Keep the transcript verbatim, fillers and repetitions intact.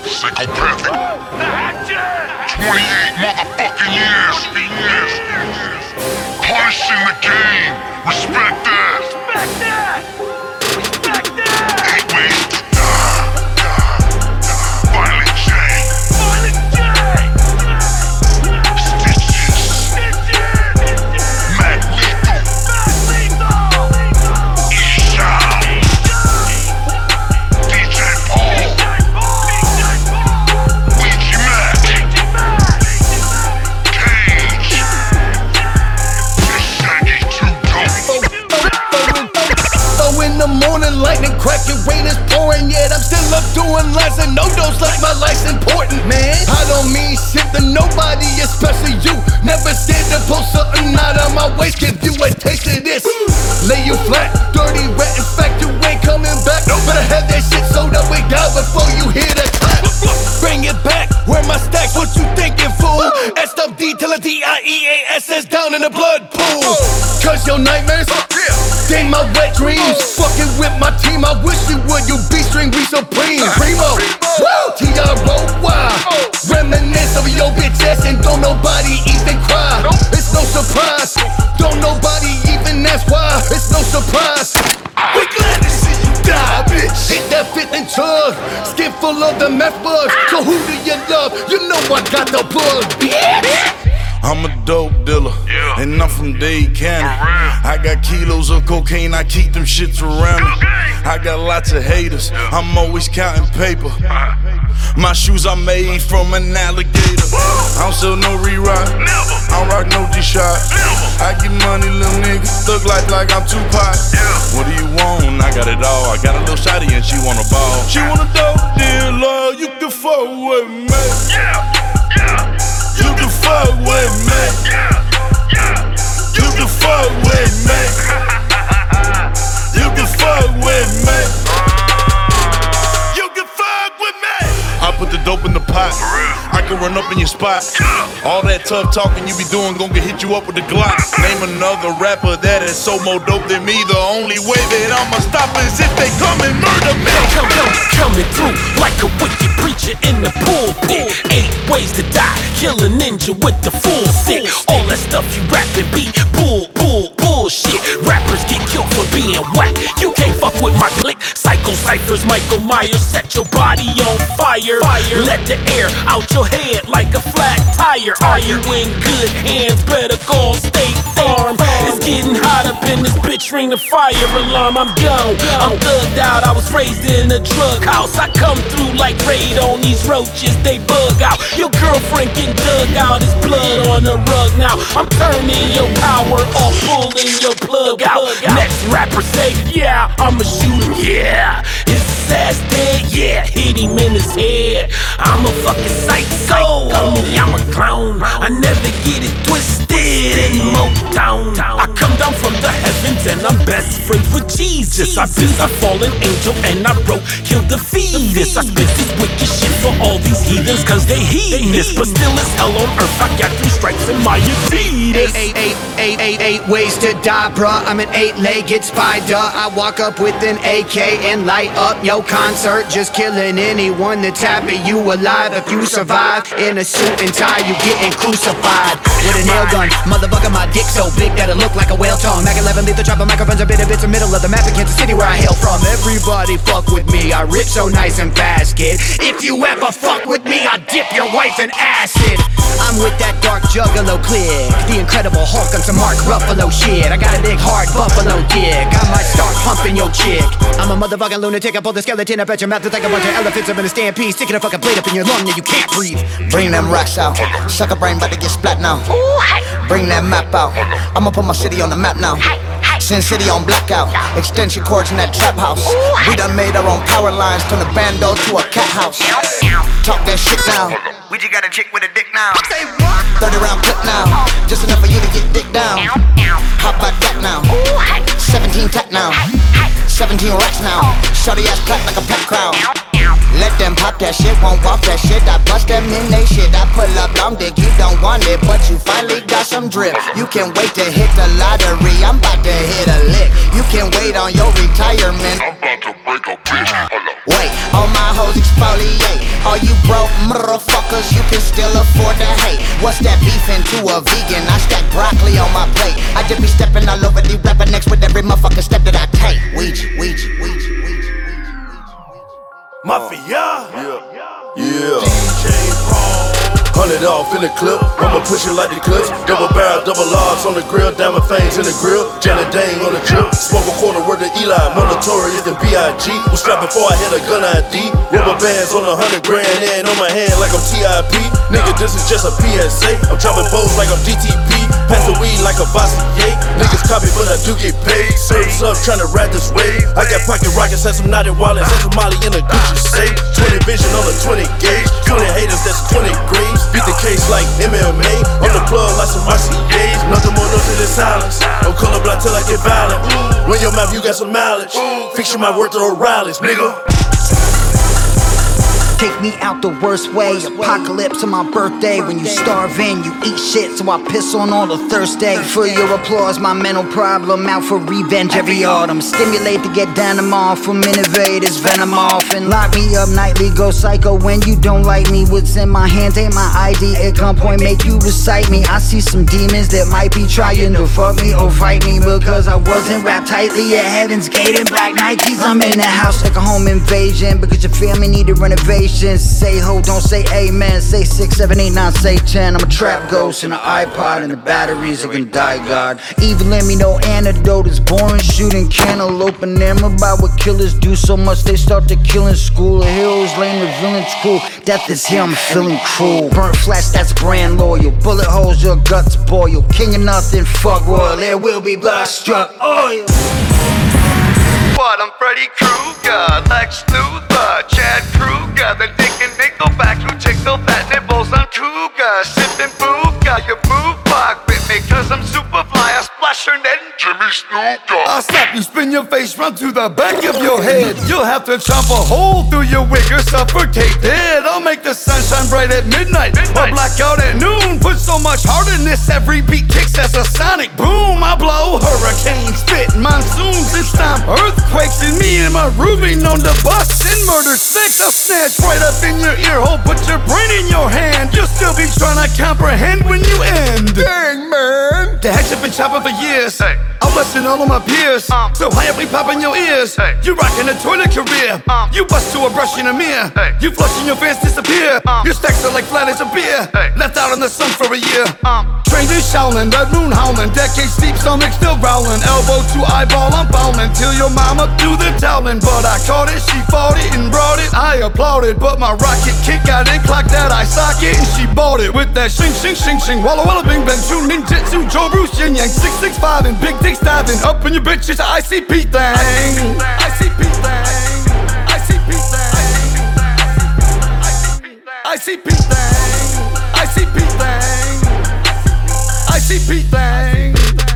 Psychopathic. twenty-eight motherfucking years. Punishing the game. Respect that. Respect that. Respect that. Eight ways to die. Violent J. Violent J. Stitches. Stitches. Mac Lethal. Mac Lethal. Isha. D J Paul. Ouija Mac. Cage. This Shaggy too dope. Oh, in the morning, lightning cracking, rain is pouring, yet I'm still up doing lines and no dose like my life's important, man. I don't mean shit to nobody, especially you. Never scared to pull something out of my waist, give you a taste of this. Lay you flat, dirty, wet, in fact, you ain't coming back. Better have that shit sold up and down before you hear the clap. Bring it back, where my stacks, what you thinking, fool? S W D till the D I E A S S down in the blood pool. Cause your nightmares, they my wet dreams. Fucking with my team, I wish you would. You B-string, we supreme. Primo, woo, T R O Y. Reminisce of your bitch ass and don't nobody even cry. It's no surprise, don't nobody even ask why. It's no surprise. We glad to see you die, bitch. Hit that fifth and chug, skin full of the meth bugs. So who do you love? You know I got the bug, bitch. I'm a dope dealer, Yeah. and I'm from Dade County. For real. I got kilos of cocaine, I keep them shits around me. Cocaine. I got lots of haters, Yeah. I'm always counting paper. Uh, My shoes are made from an alligator. I don't sell no re-ride, Never. I don't rock no G-Shock. Never. I get money, little nigga, look like like I'm Tupac. Yeah. What do you want? I got it all. I got a little shawty and she want a ball. She want a dope dealer, you can fuck with me. Yeah. Yeah. You can fuck with me. Yeah. Yeah. You can fuck with me. You can fuck with me. You can fuck with me. I put the dope in the pot. I can run up in your spot. All that tough talking you be doing gon' get hit you up with the Glock. Name another rapper that is so more dope than me. The only way that I'ma stop is if they come and murder me. Come, come, coming through like a wicked preacher in the pulpit. Eight ways to die, kill a ninja with the full stick. All that stuff you rapping be bull, bull, bullshit. Rappers get killed for being whack. You can't fuck with my clique. Psycho ciphers, Michael Myers, set your body on fire. Fire. Let the air out your head like a flat tire. Are you in good hands? Better call State Farm. It's getting hot up in this bitch. Ring the fire alarm. I'm gone. I'm thugged out. I was raised in a drug house. I come through like raid on these roaches. They bug out. Your girlfriend get dug out. It's blood on the rug now. I'm turning your power off, pulling your plug out. Next rapper say, yeah, I'm a shooter. Yeah, his ass dead. Yeah, hit him in his head. I'm a fucking psycho. Call me, I'm a clown. I never get it twisted in Motown. I come down from the heavens and I'm best friends with Jesus. I built a fallen angel and I wrote, kill the fetus. I spit this wicked shit for all these heathens cause they heathens. But still it's hell on earth. I got three stripes in my Adidas. Eight, eight, eight, eight, eight ways to die, bruh. I'm an eight-legged spider. I walk up with an A K and light up your concert. Just killing anyone that's happy you alive. If you survive in a suit and tie, you getting crucified with a nail gun. Motherfucker, my dick so big that it look like a whale tongue. Mac eleven lethal chopper, microphones are bit of bits in middle of the map in Kansas City where I hail from. Everybody fuck with me, I rip so nice and fast, kid. If you ever fuck with me, I dip your wife in acid. I'm with that dark juggalo clique, the Incredible Hulk on some Mark Ruffalo shit. I got a big hard buffalo dick, I might start humping your chick. I'm a motherfucking lunatic, I pull the skeleton up at your mouth. It's like a bunch of elephants up in a stampede, sticking a fucking blade up in your lung and you can't breathe. Bring them rocks out, sucker brain about to get splat now. Bring that map out, I'ma put my city on the map now. Sin City on blackout, extension cords in that trap house. We done made our own power lines, turn a bando to a cat house. Talk that shit now, we just got a chick with a dick now. thirty round clip now, just enough for you to get dick down. How about that now, seventeen tap now, seventeen racks now. Shorty ass clap like a pack crowd. Let them pop that shit, won't walk that shit. I bust them in they shit. I pull up long dick, you don't want it, but you finally got some drip. You can wait to hit the lottery, I'm about to hit a lick. You can wait on your retirement. I'm about to break a bitch. Hold up. Wait, all my hoes exfoliate. All you broke motherfuckers, you can still afford to hate. What's that beefing to a vegan? I stack broccoli on my plate. I just be stepping all over the rapper next with every motherfucking step that I take. Ouija, Ouija, Ouija, Ouija, Ouija. Mafia. Yeah. Yeah. D J Paul. Hundred off in the clip, I'ma push it like the clips. Double barrel, double R's on the grill, diamond fangs in the grill. Janet Dang on the drip, smoke a quarter word to Eli. More notorious than B I G. Was strapped before I had a gun I D. Rubber bands on a hundred grand, and on my hand like I'm T I P. Nigga, this is just a P S A. I'm dropping bows like I'm D T P. Pass the weed like a Bossier. Niggas copy, but I do get paid. Serves up, tryna ride this wave. I got pocket rockets and some knotted wallets, and some Molly in a Gucci safe. twenty vision on a twenty gauge. twenty haters, that's twenty graves. Beat the case like M M A. On the plug like some R C As. Nothing more no to the silence. No colorblind till I get violent. Run your mouth, you got some mileage. Fix your my worth to O'Reilly's, nigga. Take me out the worst way. Apocalypse on my birthday. When you starving, you eat shit, so I piss on all the Thursday. For your applause, my mental problem. Out for revenge every autumn. Stimulate to get denim off from innovators, venom off. And lock me up nightly, go psycho when you don't like me. What's in my hands ain't my I D. At gunpoint, make you recite me. I see some demons that might be trying to fuck me or fight me. Because I wasn't wrapped tightly at Heaven's Gate in black Nikes. I'm in the house like a home invasion. Because your family need a renovation. Say ho, don't say amen. Say six, seven, eight, nine, say ten. I'm a trap ghost in an iPod and the batteries are gonna die, God. Even let me know antidote is boring. Shooting cantaloupe and them about what killers do so much they start to kill in school. The heroes lame, the villains cool. Death is here, I'm feeling cruel. Burnt flesh, that's brand loyal. Bullet holes, your guts boil. King of nothing, fuck royal. There will be blood struck oil. What? I'm Freddy Krueger, Lex Luthor, Chad Kruger, the Dick and Nickelback who tickle fat nipples on Cougar, sipping Booga, your boo fuck with me cause I'm super fly, I splash her net and Jimmy Snuka. I'll slap you, spin your face, run to the back of your head. You'll have to chomp a hole through your wig or suffocate dead. I'll make the sun shine bright at midnight, or blackout at noon. Put so much heart in this, every beat kicks as a sonic boom. I blow hurricanes, spit monsoons, and stomp earthquakes. And me and my Ruby known to bust and murder sick. I'll snatch right up in your ear hole, put your brain in your hand. You'll still be trying to comprehend when you end. Dang, man. The heads have been chopping for years. Hey. I'm busting all of my peers. Um. So high up we popping your ears. Hey. You rocking a toilet career. Um. You bust to a brush in a mirror. Hey. You flushing your fans disappear. Um. Your stacks are like flat as a beer. Hey. Left out in the sun for a year. Um. Trained in Shaolin, that moon howling. Decades deep, stomach still growling. Elbow to eyeball, I'm fouling. Till your mama do the toweling. But I caught it, she fought it and brought it. I applauded, but my rocket kick got in, clocked that eye socket, and she bought it with that shing shing shing shing. Walla walla bing bang, true ninjutsu, Joe Bruce Yin Yang, six six five and big dicks diving up in your bitch. It's a I C P thing. I C P thing. I C P thing. I C P thing. I C P thing. I C P thing.